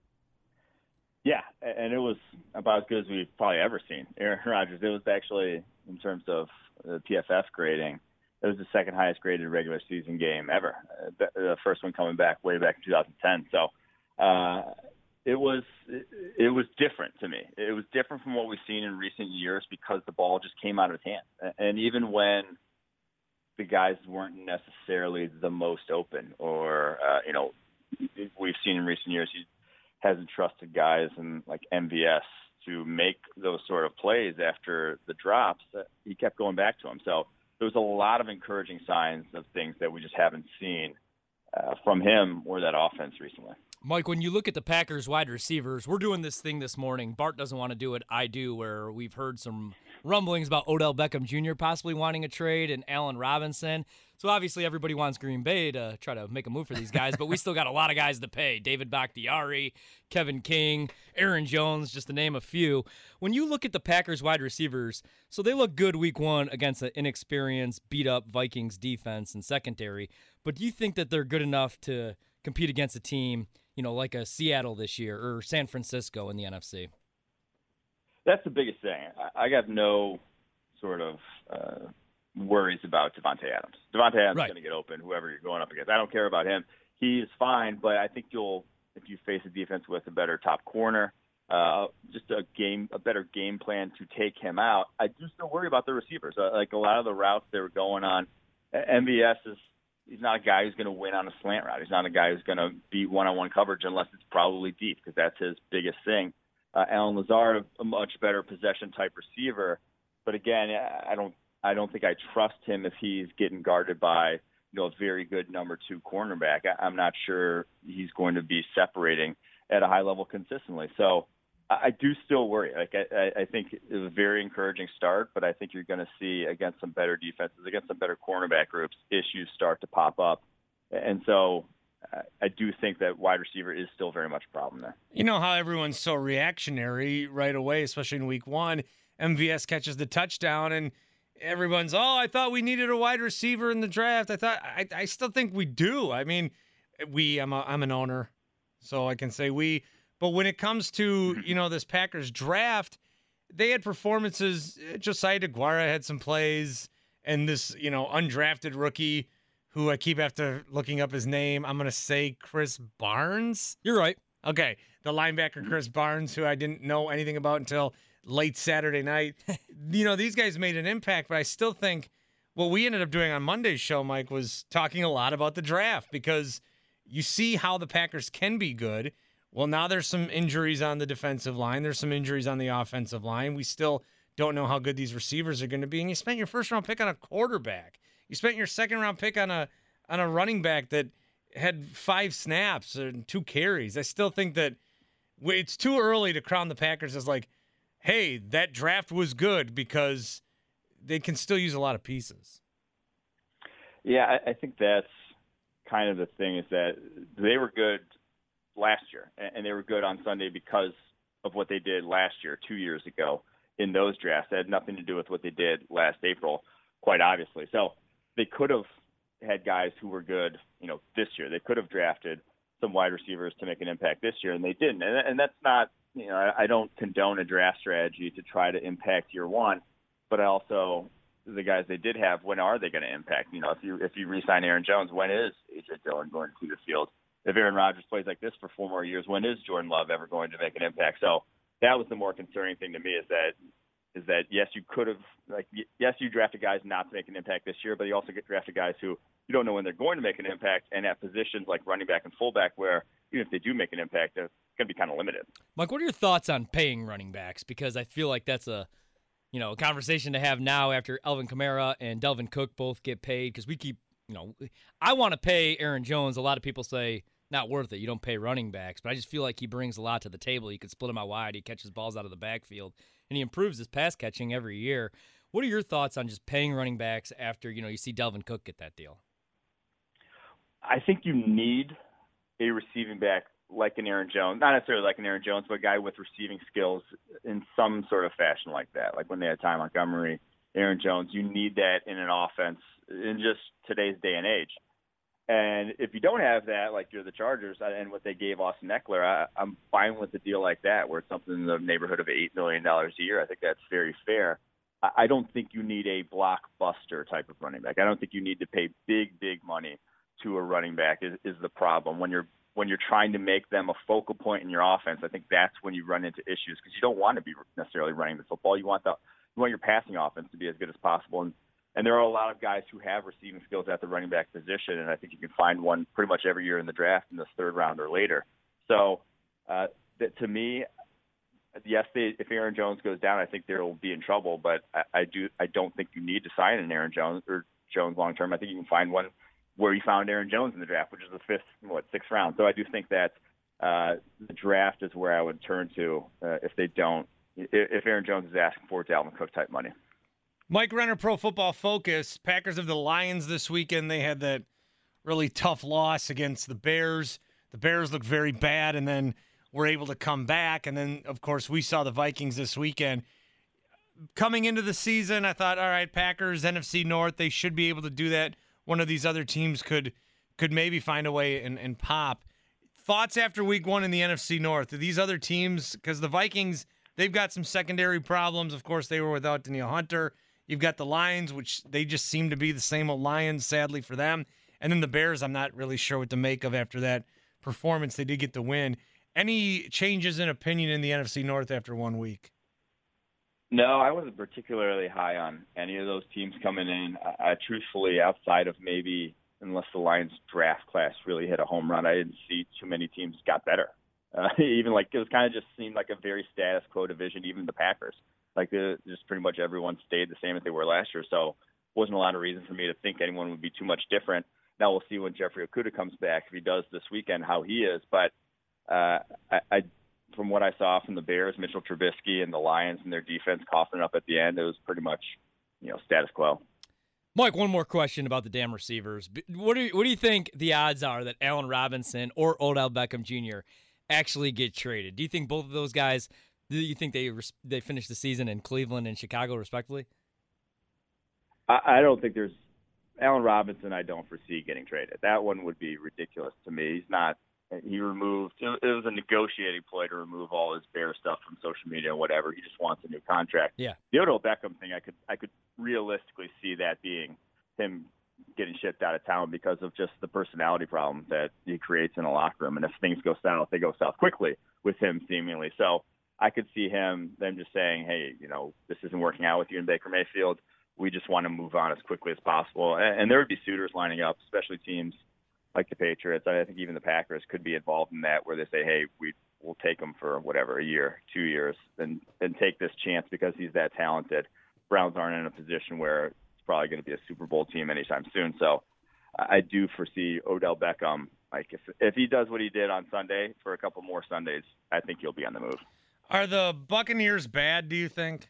Yeah, and it was about as good as we've probably ever seen Aaron Rodgers. It was actually, in terms of the P F F grading, it was the second highest graded regular season game ever. Uh, the first one coming back way back in two thousand ten. So uh, it was it, it was different to me. It was different from what we've seen in recent years because the ball just came out of his hand. And even when the guys weren't necessarily the most open, or uh, you know, we've seen in recent years he hasn't trusted guys and like M V S to make those sort of plays after the drops. Uh, he kept going back to him. So there was a lot of encouraging signs of things that we just haven't seen uh, from him or that offense recently. Mike, when you look at the Packers wide receivers, we're doing this thing this morning. Bart doesn't want to do it. I do, where we've heard some rumblings about Odell Beckham Junior possibly wanting a trade and Allen Robinson. So obviously everybody wants Green Bay to try to make a move for these guys, but we still got a lot of guys to pay. David Bakhtiari, Kevin King, Aaron Jones, just to name a few. When you look at the Packers wide receivers, so they look good week one against an inexperienced, beat-up Vikings defense and secondary, but do you think that they're good enough to compete against a team, you know, like a Seattle this year or San Francisco in the N F C? That's the biggest thing. I got no sort of uh, worries about Devontae Adams. Devontae Adams right. is going to get open, whoever you're going up against. I don't care about him. He is fine, but I think you'll, if you face a defense with a better top corner, uh, just a game, a better game plan to take him out. I do still worry about the receivers. Uh, like a lot of the routes they were going on, M V S is he's not a guy who's going to win on a slant route. He's not a guy who's going to beat one-on-one coverage unless it's probably deep, because that's his biggest thing. Uh, Allen Lazard, a much better possession type receiver, but again, I don't, I don't think I trust him if he's getting guarded by, you know, a very good number two cornerback. I, I'm not sure he's going to be separating at a high level consistently. So I, I do still worry. Like I, I think it was a very encouraging start, but I think you're going to see against some better defenses, against some better cornerback groups, issues start to pop up, and so. I do think that wide receiver is still very much a problem there. You know how everyone's so reactionary right away, especially in week one. M V S catches the touchdown, and everyone's, oh, I thought we needed a wide receiver in the draft. I thought, I, I still think we do. I mean, we, I'm, a, I'm an owner, so I can say we. But when it comes to, you know, this Packers draft, they had performances. Josiah DeGuara had some plays, and this, you know, undrafted rookie who I keep after looking up his name. I'm going to say Chris Barnes. You're right. Okay. The linebacker Chris Barnes, who I didn't know anything about until late Saturday night. You know, these guys made an impact, but I still think what we ended up doing on Monday's show, Mike, was talking a lot about the draft, because you see how the Packers can be good. Well, now there's some injuries on the defensive line. There's some injuries on the offensive line. We still don't know how good these receivers are going to be. And you spent your first round pick on a quarterback. You spent your second round pick on a on a running back that had five snaps and two carries. I still think that it's too early to crown the Packers as like, hey, that draft was good, because they can still use a lot of pieces. Yeah, I, I think that's kind of the thing, is that they were good last year, and they were good on Sunday because of what they did last year, two years ago in those drafts. That had nothing to do with what they did last April, quite obviously. So they could have had guys who were good, you know, this year. They could have drafted some wide receivers to make an impact this year, and they didn't. And, and that's not, you know, I, I don't condone a draft strategy to try to impact year one, but I also, the guys they did have, when are they going to impact? You know, if you if you re-sign Aaron Jones, when is A J Dillon going to see the field? If Aaron Rodgers plays like this for four more years, when is Jordan Love ever going to make an impact? So that was the more concerning thing to me, is that is that, yes, you could have, like, yes, you drafted guys not to make an impact this year, but you also get drafted guys who you don't know when they're going to make an impact, and at positions like running back and fullback where even if they do make an impact, they're going to be kind of limited. Mike, what are your thoughts on paying running backs? Because I feel like that's a, you know, a conversation to have now after Alvin Kamara and Delvin Cook both get paid, because we keep, you know, I want to pay Aaron Jones. A lot of people say not worth it. You don't pay running backs, but I just feel like he brings a lot to the table. You could split him out wide. He catches balls out of the backfield, and he improves his pass catching every year. What are your thoughts on just paying running backs after, you know, you see Delvin Cook get that deal? I think you need a receiving back like an Aaron Jones, not necessarily like an Aaron Jones, but a guy with receiving skills in some sort of fashion like that. Like when they had Ty Montgomery, Aaron Jones, you need that in an offense in just today's day and age. And if you don't have that, like you're the Chargers, and what they gave Austin Eckler, I, I'm fine with a deal like that, where it's something in the neighborhood of eight million dollars a year. I think that's very fair. I, I don't think you need a blockbuster type of running back. I don't think you need to pay big, big money to a running back is, is the problem. When you're when you're trying to make them a focal point in your offense, I think that's when you run into issues, because you don't want to be necessarily running the football. You want the you want your passing offense to be as good as possible. And And there are a lot of guys who have receiving skills at the running back position, and I think you can find one pretty much every year in the draft in the third round or later. So uh, that, to me, yes, they, if Aaron Jones goes down, I think they will be in trouble. But I, I do, I don't think you need to sign an Aaron Jones or Jones long term. I think you can find one where you found Aaron Jones in the draft, which is the fifth, what, sixth round. So I do think that uh, the draft is where I would turn to uh, if they don't, if Aaron Jones is asking for Dalvin Cook type money. Mike Renner, Pro Football Focus. Packers have the Lions this weekend. They had that really tough loss against the Bears. The Bears looked very bad and then were able to come back. And then, of course, we saw the Vikings this weekend. Coming into the season, I thought, all right, Packers, N F C North, they should be able to do that. One of these other teams could could maybe find a way and, and pop. Thoughts after week one in the N F C North? Are these other teams, because the Vikings, they've got some secondary problems. Of course, they were without Danielle Hunter. You've got the Lions, which they just seem to be the same old Lions, sadly for them. And then the Bears, I'm not really sure what to make of after that performance. They did get the win. Any changes in opinion in the N F C North after one week? No, I wasn't particularly high on any of those teams coming in. I, I truthfully, outside of maybe, unless the Lions draft class really hit a home run, I didn't see too many teams got better. Uh, even like it was kind of just seemed like a very status quo division, even the Packers. Like the, just pretty much everyone stayed the same as they were last year. So wasn't a lot of reason for me to think anyone would be too much different. Now we'll see when Jeffrey Okudah comes back, if he does this weekend, how he is. But uh, I, I, from what I saw from the Bears, Mitchell Trubisky and the Lions and their defense coughing up at the end, it was pretty much, you know, status quo. Mike, one more question about the damn receivers. What do you, what do you think the odds are that Allen Robinson or Odell Beckham Junior actually get traded? Do you think both of those guys, do you think they they finish the season in Cleveland and Chicago, respectively? I, I don't think there's – Allen Robinson I don't foresee getting traded. That one would be ridiculous to me. He's not – he removed – it was a negotiating ploy to remove all his Bear stuff from social media and whatever. He just wants a new contract. Yeah. The Odell Beckham thing, I could I could realistically see that being him getting shipped out of town because of just the personality problem that he creates in a locker room. And if things go south, they go south quickly with him seemingly. So I could see him, them just saying, hey, you know, this isn't working out with you and Baker Mayfield. We just want to move on as quickly as possible. And, and there would be suitors lining up, especially teams like the Patriots. I think even the Packers could be involved in that, where they say, hey, we, we'll take him for whatever, a year, two years, and, and take this chance because he's that talented. Browns aren't in a position where it's probably going to be a Super Bowl team anytime soon. So I do foresee Odell Beckham, like if, if he does what he did on Sunday for a couple more Sundays, I think he'll be on the move. Are the Buccaneers bad, do you think?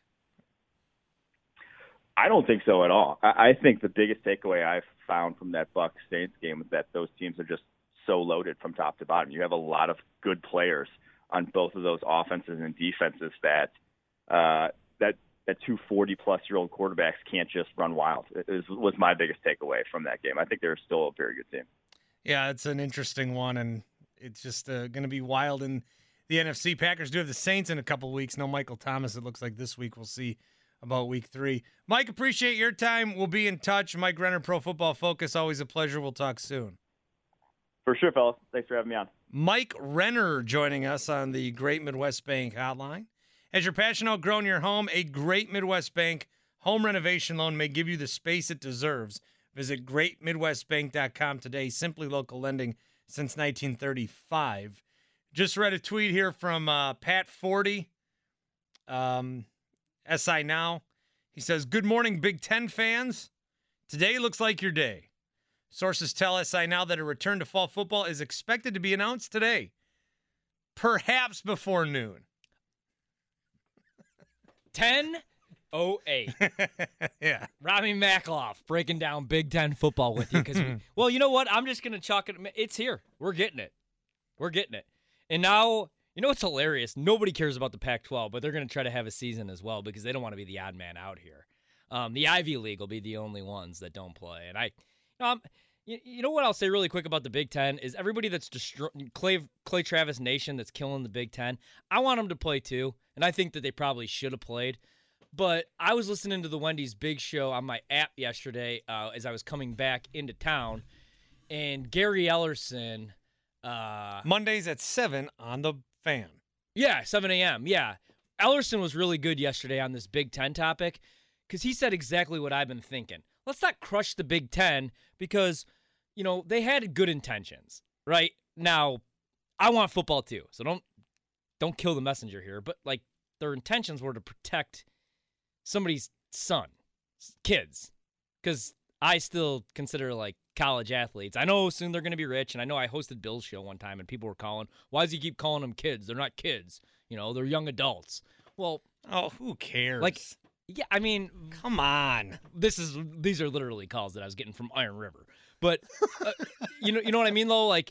I don't think so at all. I think the biggest takeaway I've found from that Bucs Saints game is that those teams are just so loaded from top to bottom. You have a lot of good players on both of those offenses and defenses that uh, that that two forty-plus-year-old quarterbacks can't just run wild. It was, was my biggest takeaway from that game. I think they're still a very good team. Yeah, it's an interesting one, and it's just uh, going to be wild in the N F C. Packers do have the Saints in a couple weeks. No Michael Thomas, it looks like this week. We'll see about week three. Mike, appreciate your time. We'll be in touch. Mike Renner, Pro Football Focus. Always a pleasure. We'll talk soon. For sure, fellas. Thanks for having me on. Mike Renner joining us on the Great Midwest Bank hotline. Has your passion outgrown your home? A Great Midwest Bank home renovation loan may give you the space it deserves. Visit great midwest bank dot com today. Simply local lending since nineteen thirty-five. Just read a tweet here from uh, Pat forty, um, S I Now. He says, good morning, Big Ten fans. Today looks like your day. Sources tell S I Now that a return to fall football is expected to be announced today, perhaps before noon. ten oh eight. Yeah. Robbie Makloff breaking down Big Ten football with you. because Well, you know what? I'm just going to chalk it. It's here. We're getting it. We're getting it. And now, you know what's hilarious? Nobody cares about the Pac twelve, but they're going to try to have a season as well because they don't want to be the odd man out here. Um, the Ivy League will be the only ones that don't play. And I, you know, I'm, you, you know what I'll say really quick about the Big Ten is everybody that's destroying Clay, Clay Travis Nation that's killing the Big Ten, I want them to play too. And I think that they probably should have played. But I was listening to the Wendy's Big Show on my app yesterday uh, as I was coming back into town, and Gary Ellerson. Uh, Mondays at seven on the Fan. Yeah, seven a.m. Yeah. Ellerson was really good yesterday on this Big Ten topic because he said exactly what I've been thinking. Let's not crush the Big Ten because, you know, they had good intentions, right? Now, I want football too, so don't don't kill the messenger here. But, like, their intentions were to protect somebody's son, kids, because I still consider, like, college athletes. I know soon they're going to be rich, and I know I hosted Bill's show one time, and people were calling, why does he keep calling them kids? They're not kids. You know, they're young adults. Well, oh, who cares? Like, yeah, I mean, come on. This is these are literally calls that I was getting from Iron River. But uh, you know, you know what I mean, though? Like,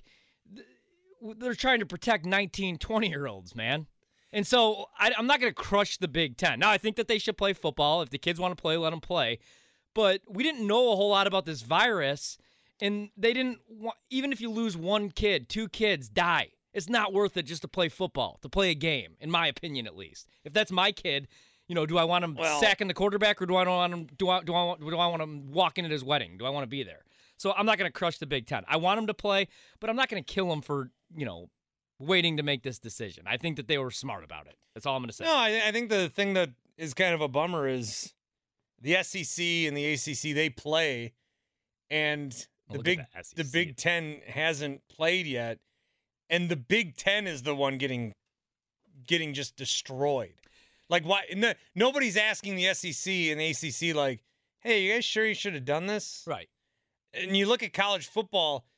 they're trying to protect nineteen, twenty-year-olds, man. And so I, I'm not going to crush the Big Ten. Now, I think that they should play football. If the kids want to play, let them play. But we didn't know a whole lot about this virus, and they didn't want, even if you lose one kid, two kids die. It's not worth it just to play football, to play a game, in my opinion at least. If that's my kid, you know, do I want him well, sacking the quarterback, or do I want him do I do I want do I want him walking at his wedding? Do I want to be there? So I'm not going to crush the Big Ten. I want him to play, but I'm not going to kill him for, you know, waiting to make this decision. I think that they were smart about it. That's all I'm going to say. No, I, I think the thing that is kind of a bummer is the S E C and the A C C, they play, and the big the, the Big Ten hasn't played yet, and the Big Ten is the one getting getting just destroyed. Like, why? No, nobody's asking the S E C and the A C C, like, hey, you guys sure you should have done this? Right. And you look at college football.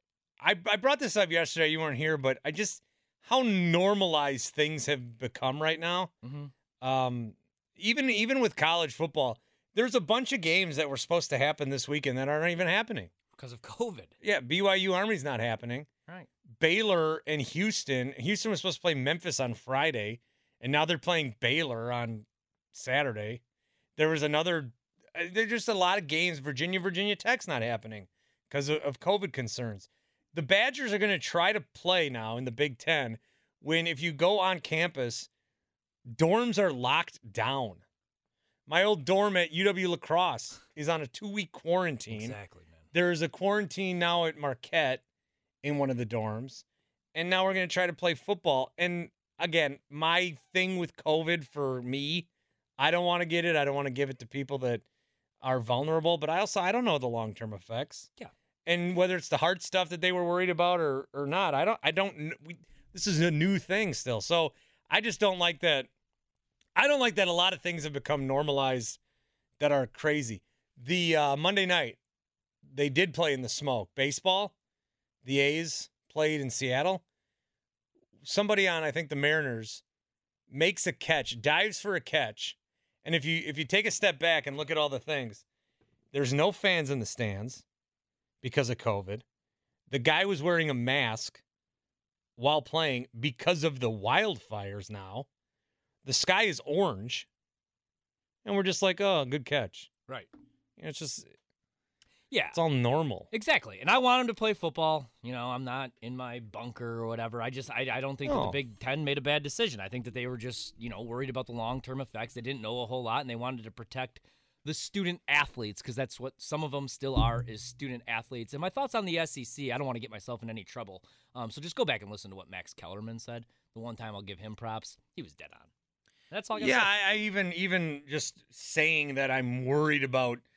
I I brought this up yesterday. You weren't here, but I just how normalized things have become right now. Mm-hmm. Um, even even with college football, there's a bunch of games that were supposed to happen this weekend that aren't even happening because of COVID. Yeah, B Y U Army's not happening. Right. Baylor and Houston. Houston was supposed to play Memphis on Friday, and now they're playing Baylor on Saturday. There was another. There's just a lot of games. Virginia, Virginia Tech's not happening because of, of COVID concerns. The Badgers are going to try to play now in the Big Ten when, if you go on campus, dorms are locked down. My old dorm at U W La Crosse is on a two-week quarantine. Exactly, man. There's a quarantine now at Marquette in one of the dorms, and now we're going to try to play football. And, again, my thing with COVID for me, I don't want to get it. I don't want to give it to people that are vulnerable, but I also I don't know the long-term effects. Yeah. And whether it's the heart stuff that they were worried about or or not, I don't I don't we, this is a new thing still. So I just don't like that. I don't like that a lot of things have become normalized that are crazy. The uh, Monday night, they did play in the smoke. Baseball, the A's played in Seattle. Somebody on, I think, the Mariners makes a catch, dives for a catch. And if you if you take a step back and look at all the things, there's no fans in the stands because of COVID. The guy was wearing a mask while playing because of the wildfires now. The sky is orange. And we're just like, oh, good catch. Right. You know, it's just, yeah, it's all normal. Exactly. And I want him to play football. You know, I'm not in my bunker or whatever. I just, I, I don't think No. that the Big Ten made a bad decision. I think that they were just, you know, worried about the long-term effects. They didn't know a whole lot, and they wanted to protect the student athletes, because that's what some of them still are, is student athletes. And my thoughts on the S E C, I don't want to get myself in any trouble. Um, so just go back and listen to what Max Kellerman said. The one time I'll give him props, he was dead on. That's all I got to Yeah, say. I, I even even just saying that I'm worried about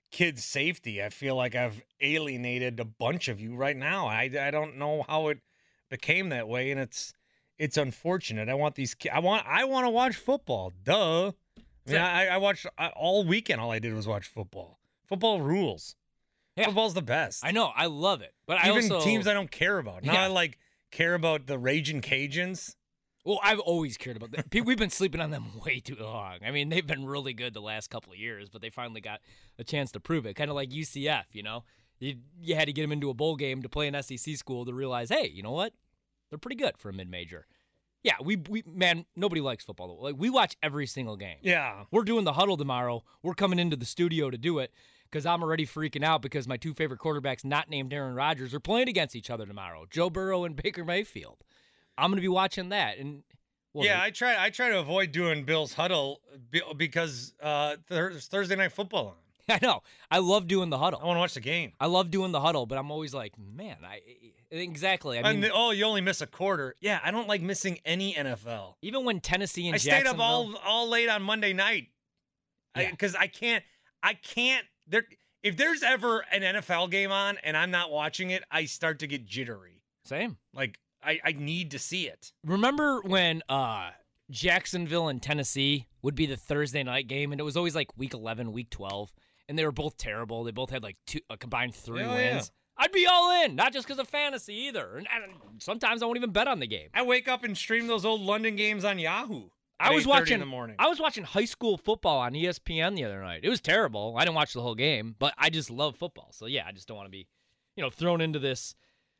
kids' safety. I feel like I've alienated a bunch of you right now. I, I don't know how it became that way, and it's it's unfortunate. I want these ki- I want I want to watch football. Duh. I mean, I, I watched I, all weekend. All I did was watch football. Football rules. Yeah. Football's the best. I know. I love it. But I Even also teams I don't care about. Now Yeah. I like care about the Raging Cajuns. Well, I've always cared about them. Pe- We've been sleeping on them way too long. I mean, they've been really good the last couple of years, but they finally got a chance to prove it. Kind of like U C F, you know? You, you had to get them into a bowl game to play an S E C school to realize, hey, you know what? They're pretty good for a mid-major. Yeah, we, we man, nobody likes football. Like, we watch every single game. Yeah. We're doing the huddle tomorrow. We're coming into the studio to do it because I'm already freaking out because my two favorite quarterbacks, not named Aaron Rodgers, are playing against each other tomorrow, Joe Burrow and Baker Mayfield. I'm going to be watching that. And well, yeah, they- I try. I try to avoid doing Bill's huddle be- because uh, there's Thursday night football on. I know. I love doing the huddle. I want to watch the game. I love doing the huddle, but I'm always like, man, I exactly. I mean, and the, oh, you only miss a quarter. Yeah, I don't like missing any N F L. even when Tennessee and I stayed up Jacksonville- all all late on Monday night Yeah. because I, I can't. I can't. There. If there's ever an N F L game on and I'm not watching it, I start to get jittery. Same. Like I, I need to see it. Remember when uh, Jacksonville and Tennessee would be the Thursday night game, and it was always like week eleven, week twelve, and they were both terrible. They both had like two, a combined three Oh, wins. yeah. I'd be all in, not just because of fantasy either. And, and sometimes I won't even bet on the game. I wake up and stream those old London games on Yahoo. I at was eight thirty watching in the morning. I was watching high school football on E S P N the other night. It was terrible. I didn't watch the whole game, but I just love football. So yeah, I just don't want to be, you know, thrown into this.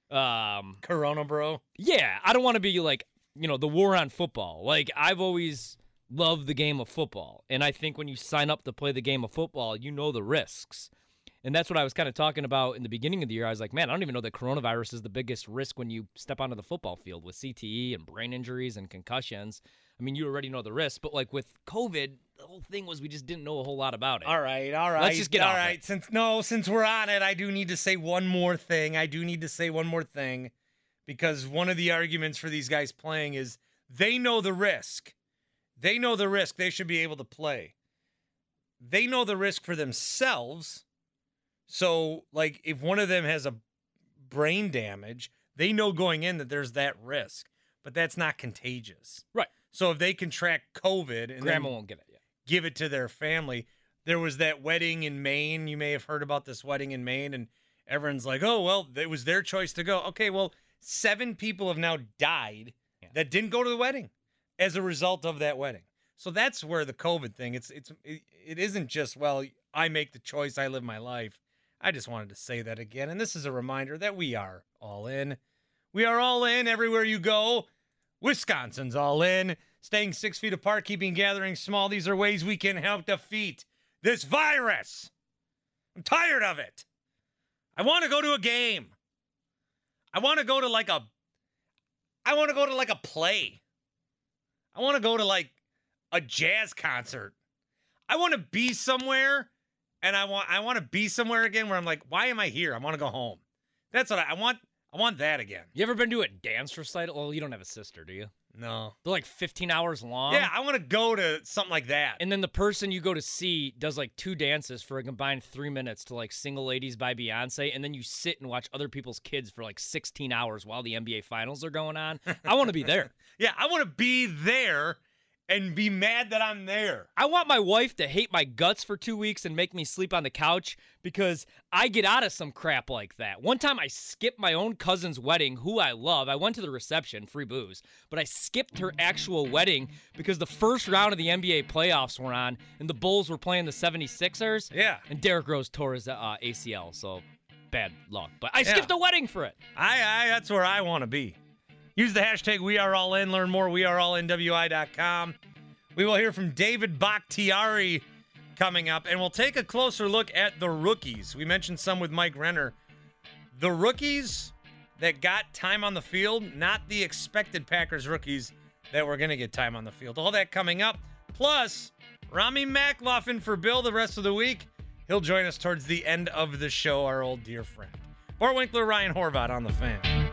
Um, Corona, bro. Yeah, I don't want to be like, you know, the war on football. Like, I've always loved the game of football. And I think when you sign up to play the game of football, you know the risks. And that's what I was kind of talking about in the beginning of the year. I was like, man, I don't even know that coronavirus is the biggest risk when you step onto the football field with C T E and brain injuries and concussions. I mean, you already know the risks. But, like, with COVID, the whole thing was we just didn't know a whole lot about it. All right, all right. Let's just get all off right. it. Since no, since we're on it, I do need to say one more thing. I do need to say one more thing because one of the arguments for these guys playing is they know the risk. They know the risk. They should be able to play. They know the risk for themselves. So, like, if one of them has a brain damage, they know going in that there's that risk, but that's not contagious. Right. So if they contract COVID and Grandma then won't get it yet. give it to their family. There was that wedding in Maine. You may have heard about this wedding in Maine, and everyone's like, oh, well, it was their choice to go. Okay, well, seven people have now died Yeah. that didn't go to the wedding as a result of that wedding. So that's where the COVID thing, it's it's it, it isn't just, well, I make the choice, I live my life. I just wanted to say that again. And this is a reminder that we are all in. We are all in everywhere you go. Wisconsin's all in. Staying six feet apart, keeping gatherings small. These are ways we can help defeat this virus. I'm tired of it. I want to go to a game. I want to go to like a, I want to go to like a play. I want to go to like a jazz concert. I want to be somewhere, and I want I want to be somewhere again where I'm like, why am I here? I want to go home. That's what I, I want. I want that again. You ever been to a dance recital? Well, you don't have a sister, do you? No. They're like fifteen hours long. Yeah, I want to go to something like that. And then the person you go to see does like two dances for a combined three minutes to like Single Ladies by Beyonce. And then you sit and watch other people's kids for like sixteen hours while the N B A finals are going on. I want to be there. Yeah, I want to be there and be mad that I'm there. I want my wife to hate my guts for two weeks and make me sleep on the couch because I get out of some crap like that. One time I skipped my own cousin's wedding, who I love. I went to the reception, free booze, but I skipped her actual wedding because the first round of the N B A playoffs were on and the Bulls were playing the seventy-sixers. Yeah. And Derrick Rose tore his uh, A C L, so bad luck. But I Yeah. skipped a wedding for it. I, I that's where I want to be. Use the hashtag We Are All In. Learn more. We Are All In W I dot com. We will hear from David Bakhtiari coming up, and we'll take a closer look at the rookies. We mentioned some with Mike Renner. The rookies that got time on the field, not the expected Packers rookies that were going to get time on the field. All that coming up. Plus, Rami McLaughlin for Bill the rest of the week. He'll join us towards the end of the show, our old dear friend. Bart Winkler, Ryan Horvath on The Fan.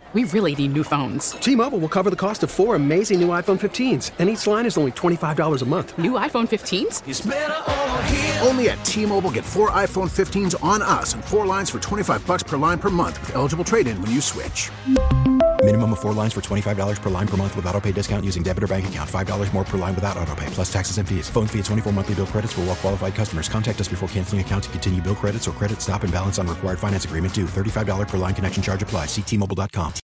We really need new phones. T-Mobile will cover the cost of four amazing new iPhone fifteens, and each line is only twenty-five dollars a month. New iPhone fifteens? It's better over here. Only at T-Mobile, get four iPhone fifteens on us and four lines for twenty-five dollars per line per month with eligible trade-in when you switch. Minimum of four lines for twenty-five dollars per line per month with autopay discount using debit or bank account. five dollars more per line without autopay, plus taxes and fees. Phone fee at twenty-four monthly bill credits for well-qualified customers. Contact us before canceling account to continue bill credits or credit stop and balance on required finance agreement due. thirty-five dollars per line connection charge applies. See T Mobile dot com.